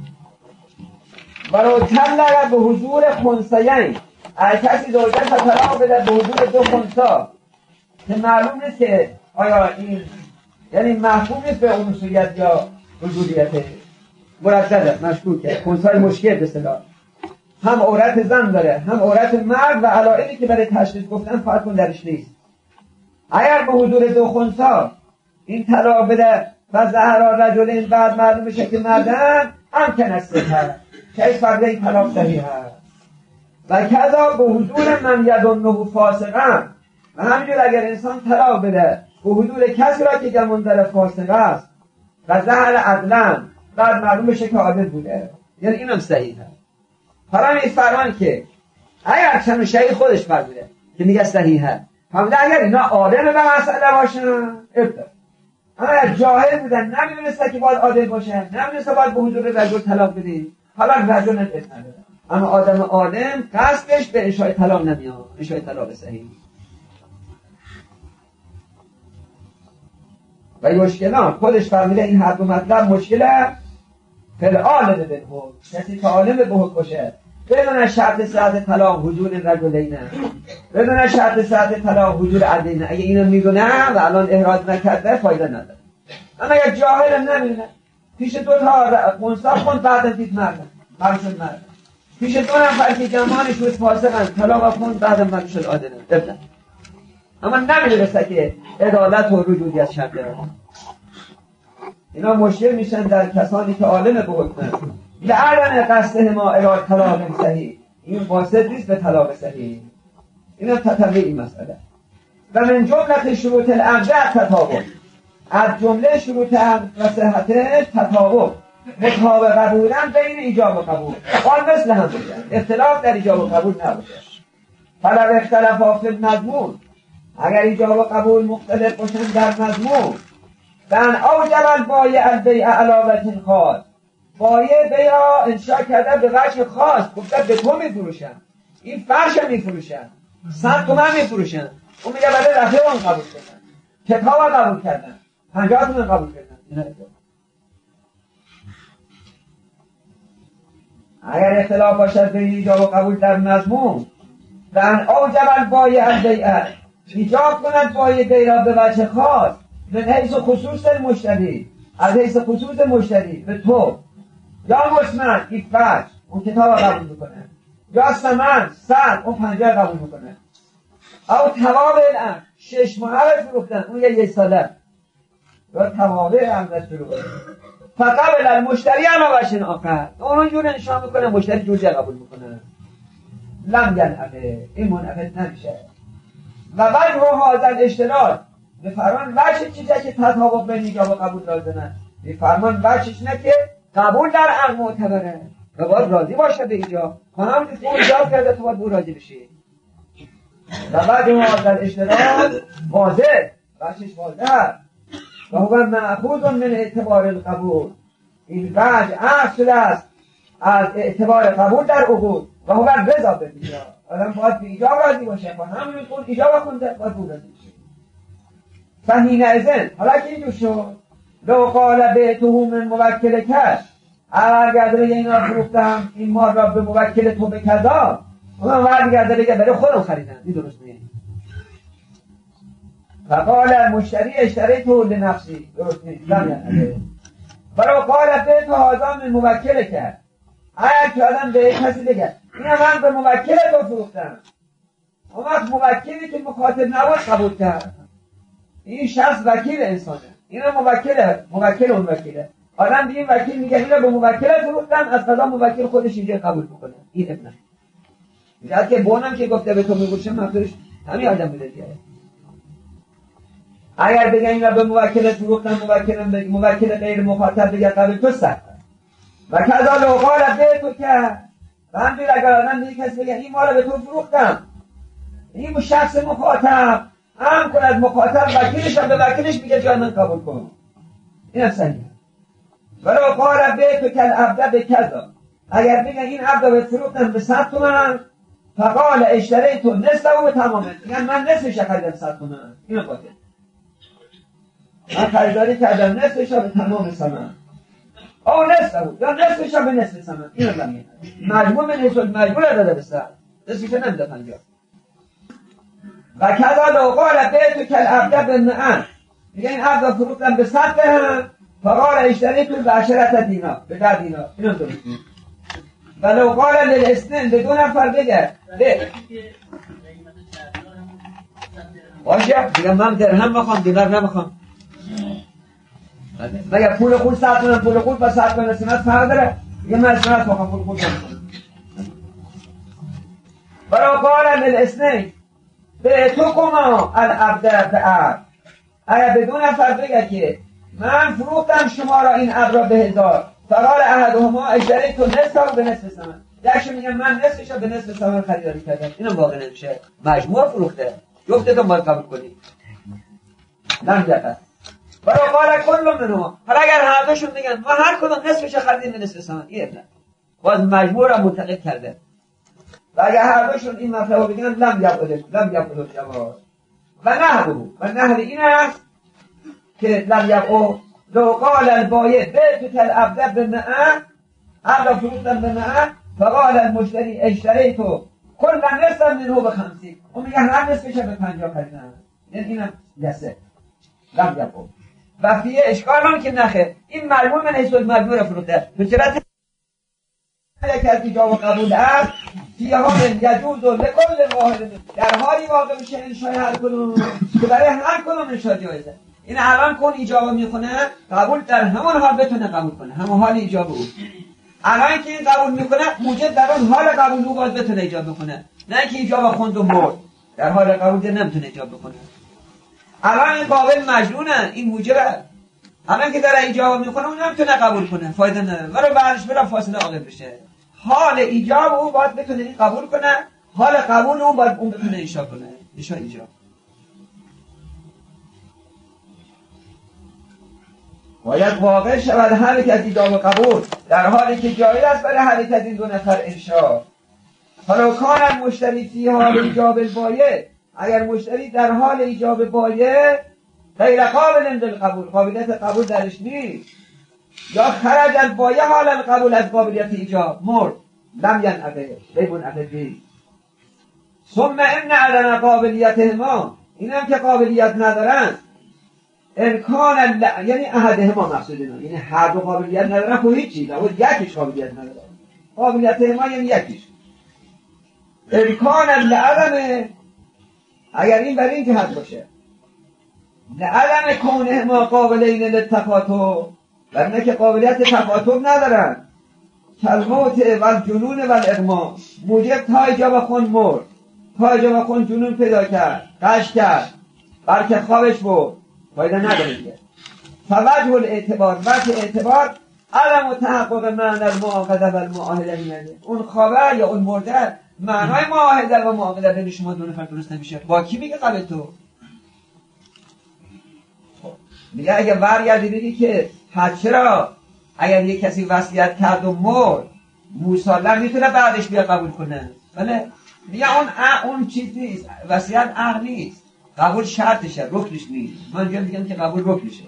ولو تلق به حضور خنثیین اگر کسی زوجه طلاق بده به حضور 2 خنثی که معلوم نیست که آیا این یعنی محکوم نیست به انوثیت یا رجولیت مردده مشکوکه خنثی مشکل به اصطلاح هم عورت زن داره هم عورت مرد و علائمی که برای تشخیص گفتن فرق درش نیست. اگر به حضور 2 خنثی این طلاق بده و ظهر رجلین بعد معلوم بشه که مردن امکن است که این فرده این طلاق صحیح هست. و کذا به حضور من یظنه فاسقا و همینجور اگر انسان طلاق بده به حضور کسی را که گمان داره فاسق است و زهر عدلن بعد معلوم بشه که عادل بوده، یعنی اینم صحیحه. حالا این فرمان که اگر چند شیعی خودش فرموده که میگه صحیحه، همونده اگر اینا عالم به مسئله باشن ابدا، اما اگر جاهل بودن نمیدونسته که باید عادل باشه، نمیدونسته باید به حضور رجل طلاق بدی، حالا رجل نداره، اما آدم عالم قصدش به اشاعه طلاق نمیاد، اشاعه طلاق صحیح. و مشکلات خودش فرموده این هر دو مطلب مشکله فل عالم به حکم، کسی که عالم به حکم باشه بدون شرط صحت طلاق حضور رجلین، بدون شرط صحت طلاق حضور عدلین، اگه اینو میدونه و الان احراز نکرده فایده نداره. اما اگه جاهل نمیدونه، پیش دو تا خونسا خوند بعد دید مرد پیش دو نفر که جمعانش بود فاسقن طلاق خوند بعد مرد شد عادل ابدا، اما نمیدونسته که عدالت و رجولیت شرط داره. اینا مشکل میشن در کسانی که عالم به حکم لعلن قصده ما الى طلاق صحیح، این واسط نیست به طلاق صحیح. اینا تطبیق این مسئله. و من جمله شروط العقد تطابق، از جمله شروط عقد و صحتش تطابق، مطابقه بودن بین ایجاب و قبول، آن مثل هم بودن، اختلاف در ایجاب و قبول نبوده. فلو اختلاف فی المضمون، اگر ایجاب و قبول مختلف باشن در مضمون، بن اوجب البایع البیع علی وجه خاص، بایع بیع انشاء کرده به وجه خاص، گفته به تو میفروشن، این فرش میفروشن، 100 تومن میفروشن، اون میگه برای رفعه اون قبول کردن، کتاب قبول کردن، 50 تومن قبول کردن. اگر اختلاف باشد بین ایجاب و قبول در مضمون، بن اوجب البایع البیع، ایجاب کند بایع بیع را به وجه خاص، من حیث خصوص مشتری، از حیث خصوص مشتری به تو، یا مسمن این فرش اون کتاب قبول میکنه، یا سمن 100 اون 50 قبول میکنه، او توابع 6 ماه فروختن اون یه ساله، یا توابع عمدت فروختن فقبل المشتری علاوهشن آخر، اونجور نشان میکنه مشتری جوزی قبول میکنه، لم ینعقد، این منعقد نمیشه. و وجه هذا اشتراط، به فرمان وجه چیزی که تطابق بین ایجاب و قبول لازمه، به فرمان وجهش نه که قبول در عقد معتبره و باید راضی باشه به ایجاب، همون که ایجاب کرده تو باید بو راضی بشی. و وجه هذا اشتراط واضح، وجهش واضح، و هو مأخوذ من اعتبار القبول، این وجه اصل است از اعتبار قبول در عقود، و هو رضا به ایجاب، آدم باید به ایجاب راضی باشه، با همون خود ایجاب خونده باید بو راضی بشه. فهینه ازن، حالا که اینجور شد، لو قال بیتو من موکل کش، اگر گرده بگه اینا فروختم این مال را به موکل تو به کذا، اونم ورد گرده بگه برای خودم خریدم، این درست نیست. فقال مشتری اشتری تو لنفسی، درست نیست. برای قال بیتو هازا من موکل کش، اگر که آدم به کسی بگه اینا من به موکل تو فروختم، اون وقت موکلی که مخاطب نبود قبول کرد، این شخص وکیل انسانه، اینا موکل اون وکیله، آدم به این وکیل میگه اینا به موکل فروختن، از قضا موکل خودش اینجا قبول میکنه، این ابنه میگه که بونم که گفته به تو میگوشه مقدورش همین آدم میده دیگه. اگر بگه اینا به موکل فروختن، موکل غیر مخاطب بگه قبول تو سخت و کذا لو قال به تو که همینجور اگر آدم به کسی بگه این مال به تو فروختم، این شخص مخاطب هم کن از مخاطب وکیلش هم به وکیلش میگه جای من قبول کن، این هم صحیحه. ولو قال به تو که العبد به کذا، اگر بگه این عبد به فروختم به 100 تومن، فقال اشتری تو نصف و به تمامه، میگن من نصفش خریدم 100 تومن، اینو قاطع من خریداری کردم نصفش به تمام ثمن، او نصف یا نصفش به نصف ثمن، اینو زمین مجموع به نصف مجموع داده به 100 نصفش نمیده 50. و کذا لو قال بیتو که العبد بالمئن، میگه این عبد فروختم به 100 درهم، فقال اشتری تو به 10 دینار، به 10 دینار، اینو درست نیست. ولو قال للاثنين به 2 نفر بگه باشه دیگه من درهم میخوام دینار نمیخوام، مگه پول خود 100 تومن پول خود با 100 تومن سمت فرق داره، دیگه من سمت میخوام پول خود نمیخوام. ولو قال للاثنين به تو کما العبد بعبد، اگر به 2 نفر بگه که من فروختم شما را این ابر به 1000. فقال احدهما اشتریت نصف به نصف ثمن. یکشون میگه من نصفش به نصف ثمن خریداری کردم. اینم واقع نمیشه. مجموع فروخته. جفتتون باید قبول کنید. نمیگه. ولی قال کل منهما. حالا اگر هر دوشون میگن ما هر کدوم نصفش خریدیم به نصف ثمن، این ابن. باز مجموع را منتقد کرده. و اگر هر دوشون این مطلب رو بگن لم یقبل جواز. و نحو این است که لم یقبل لو قال البایع بعت العبد بمئة عبد فروختن بمئة فقال المشتری اشتریت کل نصف منه ب50. اون میگه هر نصفش به 50 خریدن. یعنی اینم یسه لم یقبل. و فیه اشکال هم که نخه این مجموع من حیث المجموع فروخته به صورت یک از ایجاب و قبول است فیه ها من یجوز و لکل واحد در حالی واقع میشه انشای هر کدوم که برای هر کدوم انشا جایزه. این الان کن ایجاب میکنه قبول در همون حال بتونه قبول کنه، همون حال ایجاب او. الان که این قبول میکنه موجب در اون حال قبول او باید بتونه ایجاب بکنه، نه که ایجاب خوند و مرد در حال قبول نمیتونه ایجاب بکنه. الان این قابل مجنونه، این موجبه. الان که داره ایجاب میکنه اون نمیتونه قبول کنه، فایده نداره، ولی بعدش بلا فاصله عاقب بشه. حال ایجاب او باید بتونه این قبول کنه، حال قبول او باید اون بتونه ایجاب کنه. ایجاب باید واقع شود هر یک از ایجاب و قبول در حالی که جایز است برای هر یک از این دو نفر انشا. حالا کان مشتری فی حال ایجاب البایع، اگر مشتری در حال ایجاب بایع غیر قابل عند القبول، قابلیت قبول درش نیست، یا خرج البایع حال القبول از قابلیت ایجاب مرد لم ینعقد بیبون عقدی. ثم ان عدم قابلیتهما، اینم که قابلیت ندارن امکان یعنی احدهما مقصود اینا، یعنی هر دو قابلیت ندارن خب هیچی، لابد یکیش قابلیت نداره. قابلیتهما یعنی یکیش. امکان لعدم اگر این برای این جهت باشه لعدم کونهما قابلین للتفاوت، برای که قابلیت تفاوت ندارن، کالموت و الجنون و الاغما، موجب تا ایجاب خون مرد، تا ایجاب خون جنون پیدا کرد، قش کرد، بلکه خوابش بود، فایده نداره دیگه. فوجه الاعتبار، وجه اعتبار علم تحقق معنی المعاقده و المعاهده میمونه. اون خوابه یا اون مرده معنای معاهده و معاقده بین شما دو نفر درست نمیشه. با کی میگه قبل تو؟ میگه اگه برگردی بگی که چرا اگر یک کسی وصیت کرد و مرد مسلم میتونه بعدش بیا قبول کنه. بله میگه اون چیز نیست، وصیت عقل نیست، قبول شرطشه، رکنش نیست. من میگم که قبول رکنشه.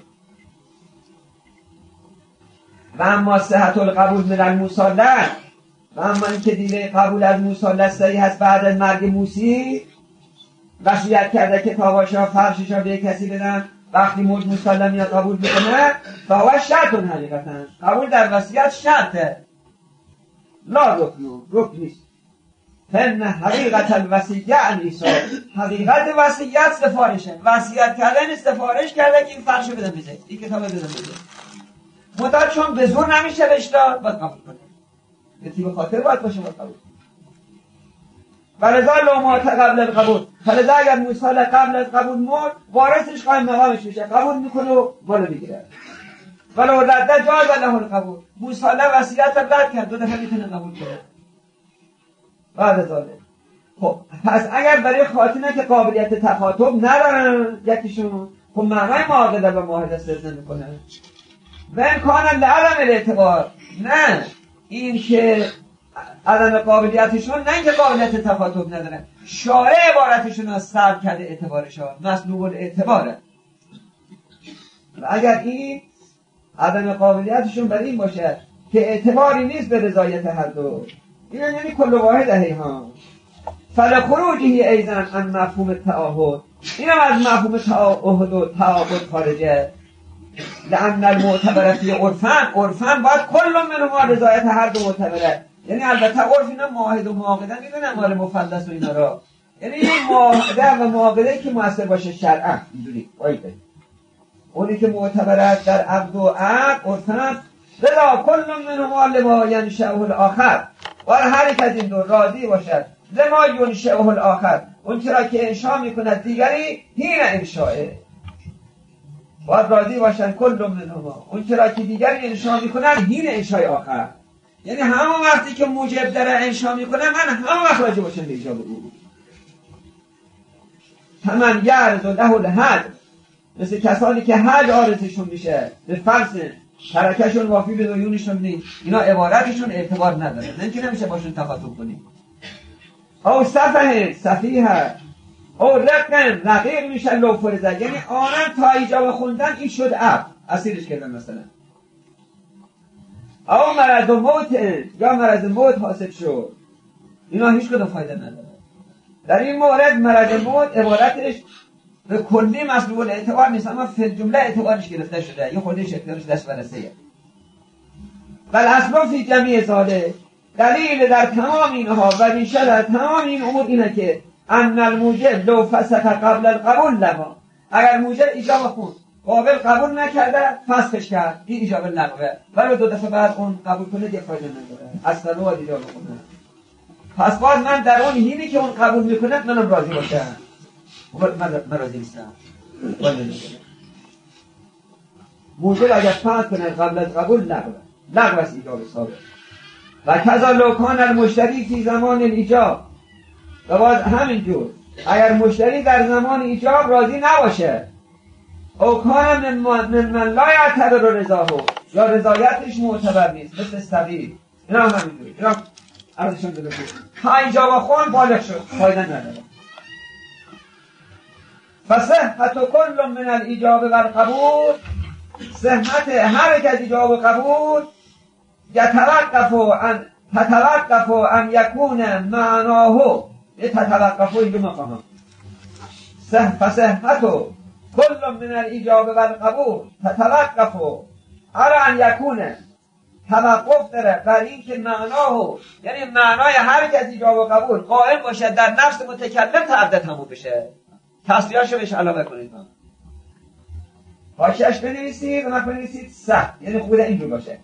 و اما صحت القبول من المسلم، و اما این که دیگه قبول از مسلم صحیح هست بعد از مرگ موسی، وصیت کرده که تاباشا فرششا به کسی بدن، وقتی مرد مسلم یا قبول بکنه فهو شرطون حقیقتا، قبول در وصیت شرطه لا رکن نیست. فن حقیقت الوصیه انیسا، حقیقت وصیت سفارشه، وصیت کردن سفارش کرده که این فرشو بدن بده، این کتابه بدن بده، مدار چون به زور نمیشه بهش داد باید قبول کنه، به تیب خاطر باید باشه باید قبول کنه. فلذا لومات قبل القبول، فلذا اگر موسال قبل از قبول مرد وارثش قایم مقامش میشه، قبول میکنه و مالو میگیره. ولو رده جاز له القبول، موسال وصیت رد کرد دو دفعه میتونه قبول کنه بعد از ذلك. خب پس اگر برای خاطینه که قابلیت تخاطب ندارن یکیشون، خب معنای معاقده و معاهده استثنا میکنه. و امکان لعدم الاعتبار، نه این که عدم قابلیتشون، نه اینکه قابلیت تخاطب ندارن، شارع عبارتشون رو سلب کرده اعتبارشون، مسلوب الاعتباره. و اگر این عدم قابلیتشون برای این باشه که اعتباری نیست به رضایت هر دو، این یعنی کل واحده ها فلخروجه ایضا عن مفهوم تعاهد، این هم از مفهوم تعاهد و تعاقد خارجه. لأن المعتبر فی عرفاً باید کل منهما رضایت هر دو معتبره، یعنی البته عرف اینا معاهد و معاقده میدونن مال مفلس و اینا را، یعنی این معاهده و معاقده که مؤثر باشه شرعاً اینجوری باید اونی که معتبر است در عقد و عقد عرفاً رضا کل منهما لما ینشأه الاخر، و هر یک از این دو راضی باشد لما ینشأه الاخر، اون چرا که انشاء میکند دیگری هین انشاءه، باید راضی باشن کل منهما، اون چرا که دیگری انشا میکنن هین انشای آخر، یعنی همون وقتی که موجب داره انشا میکنه من همون وقت راضی باشن به ایجاب او. فمن یعرض له الحج، مثل کسانی که حج عارضشون میشه به فرض ترکشون وافی به دیونشون نیست، اینا عبارتشون اعتبار نداره، نه که نمیشه باشون تخاطب کنیم. او سفیه او رقیق میشه لو فرزه، یعنی آنم تا ایجاب خوندن این شد اسیرش کردن مثلا. او مرض موت، یا مرض موت حاصل شد، اینا هیچ کدوم فایده نداره. در این مورد مرض موت عبارتش به کلی مطلوب الاعتبار نیست، اما فی الجمله اعتبارش گرفته شده، یه خورده شکلش دست برسه. بل اصلا فی جمیع ذالک، دلیل در تمام اینها و ریشه در تمام این امور اینه که ان الموجب لو فسخ قبل القبول لما، اگر موجب ایجاب خوند قابل قبول نکرده فسخش کرد، این ایجاب لغوه، ولی 2 دفعه بعد اون قبول کنه دیگه فایده نداره، اصلا باید ایجاب کنه. پس باید من در اون هینی که اون قبول میکنه منم راضی باشم، من راضی نیستم. موجب اگر فسخ کنه قبل از قبول لغوه است ایجاب ثابت. و کذا لو کان المشتری فی زمان الایجاب، و باید همینجور اگر مشتری در زمان ایجاب راضی نباشه، او کان من لا یعتبر رضاه، یا رضایتش معتبر نیست، مثل استقیل، اینا همینجور، اینا عرضشون داده بود تا ایجاب خون بالغ شد فایده نداره. فصحت کل من الایجاب و القبول، صحت هر یک از ایجاب و قبول تتوقف ان یکون معناه، تتوقف این دو مقام، فصحت کل من الایجاب و القبول تتوقف على ان یکون، توقف داره بر این که معناه، یعنی معنای هر یک از ایجاب و قبول قائم باشه در نفس متکلم تا عبد تموم بشه. تصویرشو بهش علاوه کنید، حاشیه‌اش بنویسید و من بنویسید یعنی خود اینجور باشه.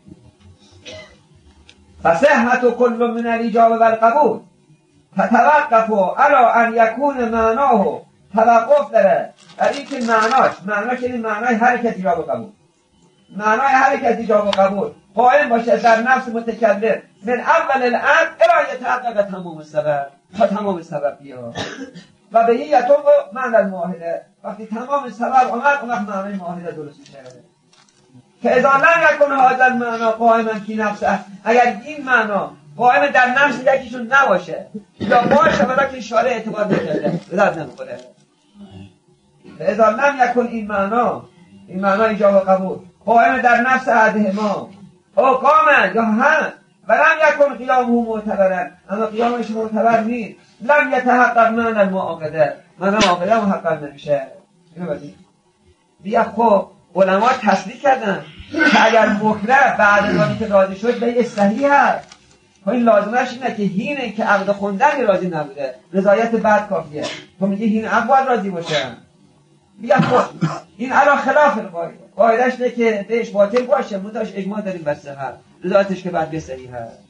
فصحت کل من الایجاب و القبول تتوقف على ان یکون معناه، توقف داره در این که معناش یعنی معنای هر یک از ایجاب و قبول، معنای هر یک از ایجاب و قبول قائم باشه در نفس متکلم من اول الامر الی یتحقق تمام السبب، تا تمام سبب بیاد. و به یه یتوق معنی المعاهده، وقتی تمام سبب آمد اون وقت معنی معاهده درست میشه. که اذا لم یکن هذا المعنی قائما فی نفسه، اگر این معنی قائم در نفس یکیشون نباشه یا باشه ولی که شارع اعتبار نکرده درد نمیخوره. اذا لم یکن این معنی ایجاب و قبول قائم در نفس احدهما او قامه یا هم ولم یکن قیامه معتبرا، اما قیامش معتبر نیست، لم یتحقق معنی المعاقده، معنی معاقده محقق نمیشه. اینو بدید بیا. خب علما تصریح کردن که اگر مکره بعد از آنی که راضی شد به صحیح هست، این لازمش اینه که هینه که عقد خوندن راضی نبوده، رضایت بعد کافیه، تو میگه هین عقد باید راضی باشه. بیا خب این علا خلاف القاعده، قاعدهش اینه که بهش باطل باشه، مداش اجماع داریم بر صحت، رضایتش که بعد به صحیح هست.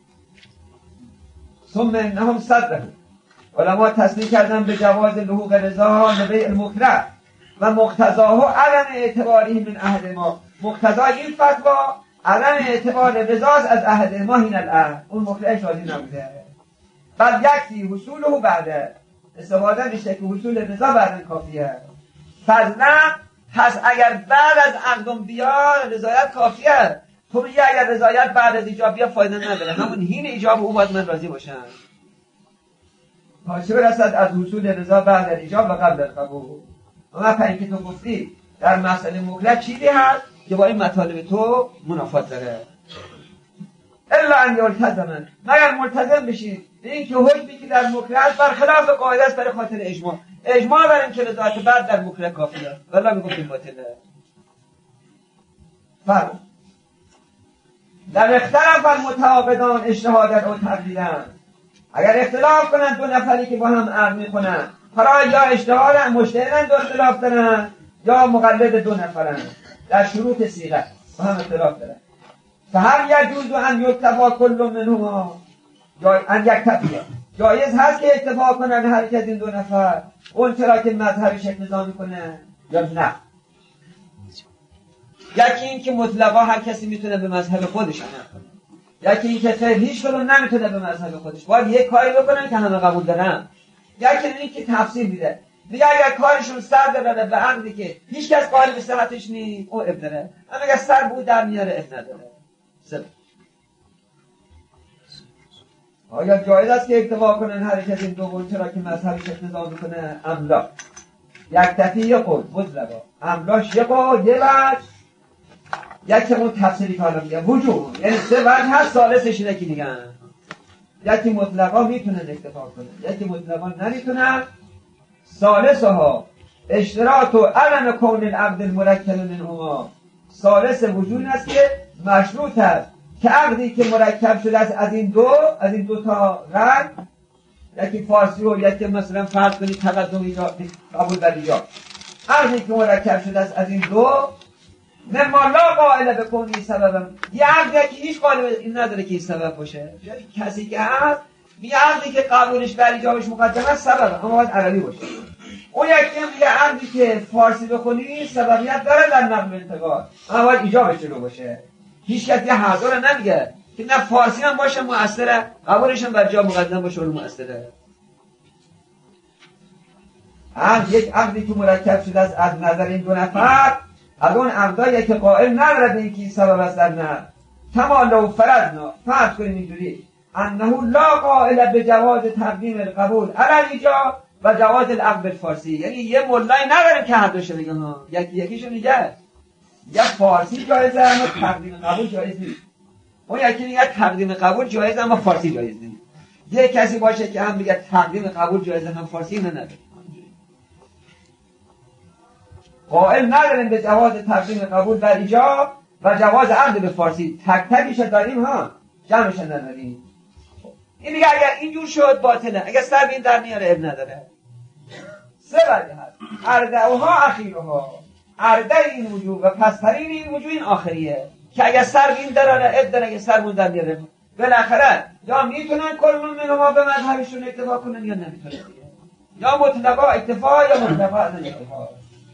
ثم انهم صدره، علما تصریح کردن به جواز لحوق رضا لبیع المکره و مقتضاه عدم اعتباری من عهد ما، مقتضای این فتوا عدم اعتبار رضاست از عهد ما هین العهد، اون مکرهش راضی نبوده. بعد یکسی حصوله بعده، استفاده میشه که حصول رضا بعدن کافیه. فضلا پس اگر بعد از عقدم بیاد رضایت کافیه، تو میگه اگر رضایت بعد از ایجاب بیاد فایده نداره، همون هین ایجاب او باید من راضی باشم. پاشه برسد از حصول رضا بعد از ایجاب و قبل از قبول. اما پس که تو گفتی در مسئله مکره چیزی هست که با این مطالب تو منافات داره. الا ان یلتزمن، مگر ملتزم بشید به این که حکمی که در مکره است برخلاف قاعده است برای خاطر اجماع بر این که رضایت بعد در مکره کافیه، والله میگفتیم باطله. فرق در اختلاف المتعاقدان اجتهادا او تقلیدا، اگر اختلاف کنن دو نفری که با هم عقد میکنن، حالا یا اجتهادن مجتهدن دو اختلاف دارن یا مقلد دو نفرن در شروط صیغه با هم اختلاف دارن، فهل یجوز ان یتفا کل منهما، یا ان یکتفیه، جایز هست که اتفاق کنن هر یک از این دو نفر اون چرا که مذهبش اقتضا میکنه یا نه. یکی این که مطلقا هر کسی میتونه به مذهب خودش عمل کنه، یکی این که خیر هیچ کدوم نمیتونه به مذهب خودش، باید یک کاری بکنن که همه قبول دارن، یکی این که تفسیر میده دیگه اگر کارشون سر داره به عقلی که هیچ کس قائل به صحتش نیست او اب داره، اما اگر سر بود در میاره اب نداره. آیا جایز است که اکتفا کنن هر یک از این دو گروه چرا که مذهبش اقتضا میکنه؟ املا یک تفی یک قول مطلقا املاش یک قول یه وجه یکی اون تفسیری که حالا میگه وجود یعنی سه وجه هست، ثالثش اینه که میگن یکی مطلقا میتونن اکتفا کنن یکی مطلقا نمیتونن. ثالثها اشتراط و علم کون العقد المرکب منهما، ثالث وجود این است که مشروط است که عقدی که مرکب شده است از این دو تا رنگ، یکی فارسی و یکی مثلا فرض کنید تقدم ایجاب قبول بر ایجاب، عقدی که مرکب شده است از این دو مما لا قائل بکنی سببم، یه عقدی که هیچ قائل این نداره که این سبب باشه، یعنی کسی که هست یه عقدی که قبولش بر ایجابش مقدم است سبب اما باید عربی باشه. اون یکی هم یه عقدی که فارسی بخونی سببیت داره در نقل انتقال اما باید ایجابش رو باشه. هیچ کسی حاضر نمیگه که نه فارسی هم باشه مؤثره، قبولش هم بر جا مقدم باشه اون مؤثره. یک عقدی که مرکب شده است از نظر این دو نفر، از اون عقدایی که قائل نداره به اینکه سبب است در نه تمالا و فرضنا، فرض کنیم اینجوری انه لا قائل به جواز تقدیم القبول علی ایجاب و جواز العقد الفارسی، یعنی یه مولای نداره که هر دوشو بگه ها، یکیشو میگه یا فارسی جایزه اما تقدیم قبول جایز نیست، اون یکی میگه تقدیم قبول جایزه اما فارسی جایز نیست. یه کسی باشه که هم بگه تقدیم قبول جایزه هم فارسی نداره، قائل نداریم به جواز تقدیم قبول بر ایجاب و جواز عقد به فارسی، تک تکیش داریم ها جمعش نداریم. این میگه اگر اینجور شد باطله، اگر سر بین در میاره اب نداره. سه وجه هست اردعوها اخیرها، ارده این وجود و پسترین این وجود این آخریه که اگر سر بین دراره اب داره، اگر سر بین در میاره بالاخره یا میتونن کلون منما به مذهبشون اکتفا کنن یا نمیتونن، یا مطلقا اکتفا یا مطلقا از اکتفا.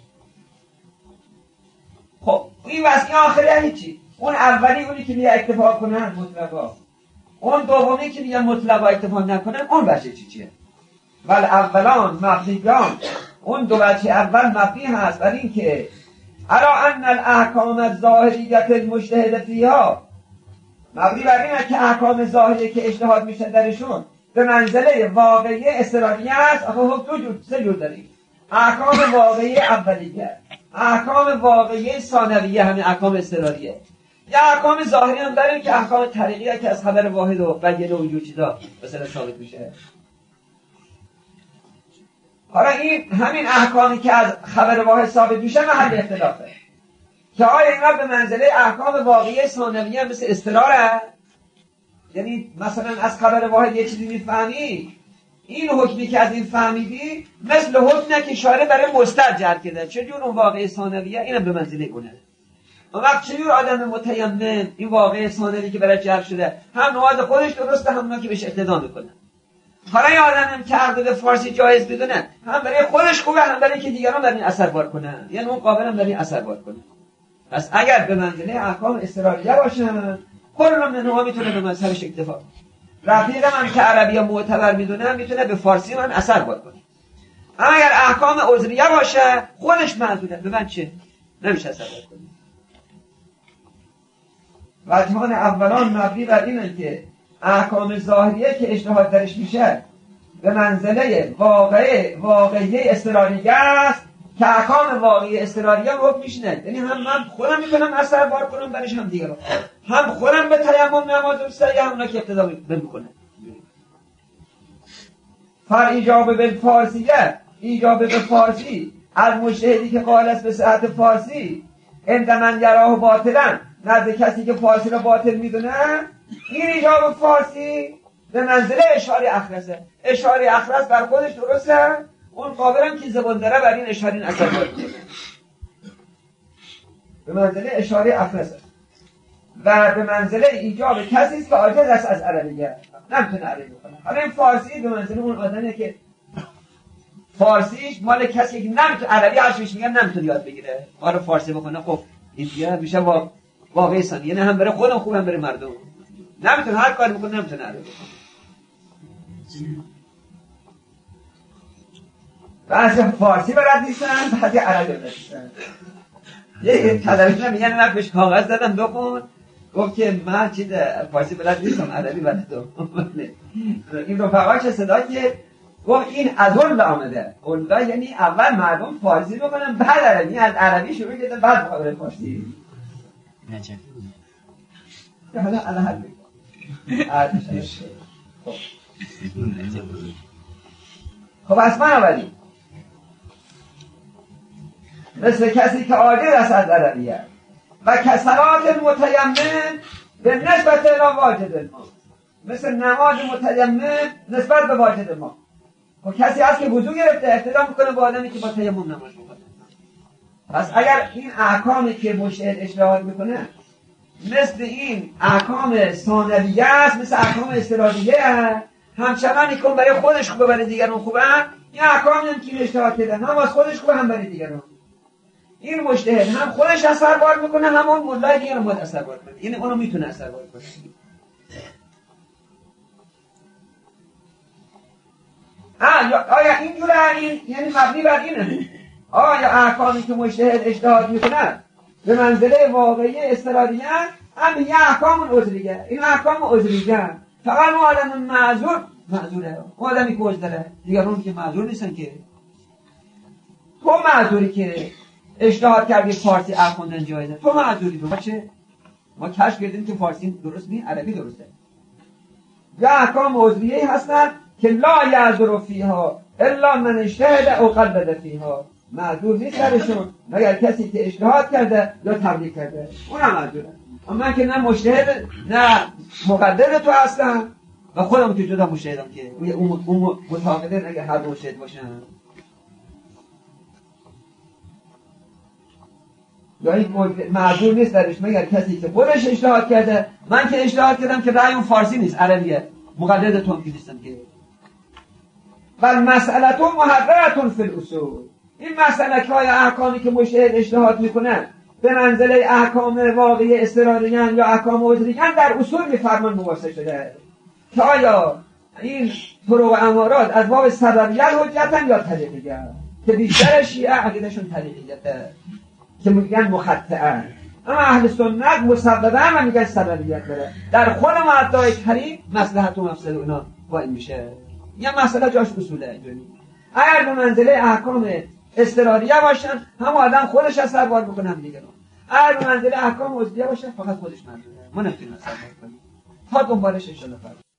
خب این واسه آخریه هیچی، اون اولی اونی که میگه اکتفا کنن مطلقا، اون دومی که میگه مطلقا اکتفا نکنن اون بچه چیه؟ ول اولان مبنیان، اون دو بچه اول مبنی هست بر این که الا ان الاحکام الظاهریه المجتهد فیها، مبنی بر اینه که احکام ظاهری که اجتهاد میشه درشون به منزله واقعی اضطراریه است. آخه سه جور داریم، احکام واقعی اولیه، احکام واقعی ثانویه همین احکام اضطراریه، یا احکام ظاهری هم داریم که احکام طریقیه که از خبر واحد و بیان و اینجور چیزا مثلا ثابت میشه. حالا این همین احکامی که از خبر واحد ثابت میشه محل اختلافه که آیا اینا به منزله احکام واقعی ثانویه مثل اضطراره، یعنی مثلا از خبر واحد یه چیزی میفهمی، این حکمی که از این فهمیدی مثل حکمی که شارع برای مستر جر کرده، چجور اون واقعی ثانویه اینم به منزله اونه. اون وقت چجور آدم متیمم این واقعی ثانوی که برای جر شده هم نماز خودش درسته هم اونا که بهش اقتدا میکنه. حالا یه آدم که عقد فارسی جایز بدونه هم برای خودش خوبه هم برای که دیگران در این اثر بار کنن، یعنی اون قابل هم در این اثر بار کنه. پس اگر به منزله احکام اضطراریه باشن کل منها میتونه به مذهبش اکتفا کنه. رفیقم هم که عربی معتبر میدونه میتونه به فارسی هم اثر بار کنه. اما اگر احکام عذریه باشه خودش معذوره، به من چه نمیشه اثر بار کنه. وجهان اولان مبنی بر اینه که احکام ظاهریه که اجتهاد درش میشه به منزله واقعی اضطراریه است که احکام واقعی اضطراریه حکم میشنه، یعنی هم من خودم میتونم اثر بار کنم برش هم دیگران، هم خودم به تیمم نماز بسته یا همونا که اقتدا میکنه. فر ایجاب بالفارسیه، ایجاب به فارسی از مجتهدی که قائل است به صحت فارسی عند من یراه باطلا، نزد کسی که فارسی را باطل میدونه این ایجاب فارسی به منزله اشاره اخرسه. اشاره اخرس بر خودش درسته، اون قابلم که زبان داره بر این اشاره این اثر داره به منزله اشاره اخرسه و به منزله ایجاب کسی است که عاجز است از عربیه، نمیتونه عربی بکنه. حالا این فارسی به منزله اون آدمیه که فارسیش مال کسی که نمیتونه عربی هرچیش میگن نمیتونه یاد بگیره، آره فارسی بکنه. خب این دیگه میشه واقعی ثانی، یعنی هم بره خودم خوب هم بره مردم. نمیتونه هر کاری میکنه نمیتونه عربی بکنه. بعضی فارسی بلد نیستن، بعضی عربی بلد نیستن. یه تدریس میگن من بهش کاغذ دادم بخون، گفت که من چیز فارسی بلد نیستم عربی بلدم. این رفقاش صدا که گفت این از اول آمده. اول یعنی اول مردم فارسی بکنن بعد عربی، از عربی شروع کرده بعد مقابل فارسی. نجف حالا الان خب اسما اولی مثل کسی که عاجز است از عربیه و کسرات متیمم به نسبت الى واجد الماء، مثل نماز متیمم نسبت به واجد الماء. خب کسی هست که وضو گرفته اقتدا میکنه با آدمی که با تیمم نماز میکنه. پس اگر این احکامی که مجتهد اجتهاد میکنه مثل این احکام ثانویه است، مثل احکام استرادیه است، همچنان کن برای خودش خوبه برای دیگران خوبه، این احکامی هم که اجتهاد کرده هم از خودش خوبه هم برای دیگران. این مجتهد هم خودش اثربار میکنه هم اون مولای دیگران باید اثربار کنه، یعنی اونو میتونه اثربار کنه. آیا اینجوره؟ این یعنی مبنی بر اینه. آیا احکامی که مجتهد اجتهاد میکنه به منزله واقعی استرادیه هم یه احکام عذریه، این احکام عذریه فقط ما آدم معذوره، ما آدمی که عذره، دیگران که معذور نیستن. که تو معذوری که اجتهاد کردی فارسی خوندن جایزه، تو معذوری. تو چه؟ ما کشف کردیم که فارسی درست نیست، عربی درسته. یا احکام عذریه هستن که لا یعذر فیها الا من اجتهد او قلد فیها، معذور نیست درشون مگر کسی که اجتهاد کرده یا تبلیغ کرده، اونم معذوره. اما که نه مجتهد نه مقلد تو هستن و خودم که جدا مجتهدم که اون متعاقدین اگه هر مجتهد باشن، یا این معذور نیست درش مگر کسی که خودش اجتهاد کرده. من که اجتهاد کردم که رأی اون فارسی نیست عربیه، مقلد تو هم که نیستم که. بل مسئله تو محررتون فی الاصول، این مسئله که آیا احکامی که مجتهد اجتهاد میکنه به منزله احکام واقعی استراریان یا احکام عذریان در اصول میفرمان مواسه شده که آیا این طرق امارات از باب سببیت حجتن یا طریقیت، که بیشتر شیعه عقیدشون طریقیته که میگن مخطئن، اما اهل سنت مسببن و میگن سببیت داره. در خود معدای طریق مصلحت و مفسد اونا با این میشه. یه مسئله جاش اصوله اینجوری. اگر به منزله احکام استراریه باشن هم آدم خودش اثربار بکنه هم دیگران. اگر به منزله احکام عذریه باشن فقط خودش منظوره، ما نمیتونیم اثربار کنیم. تا دنبالش ان شاء الله.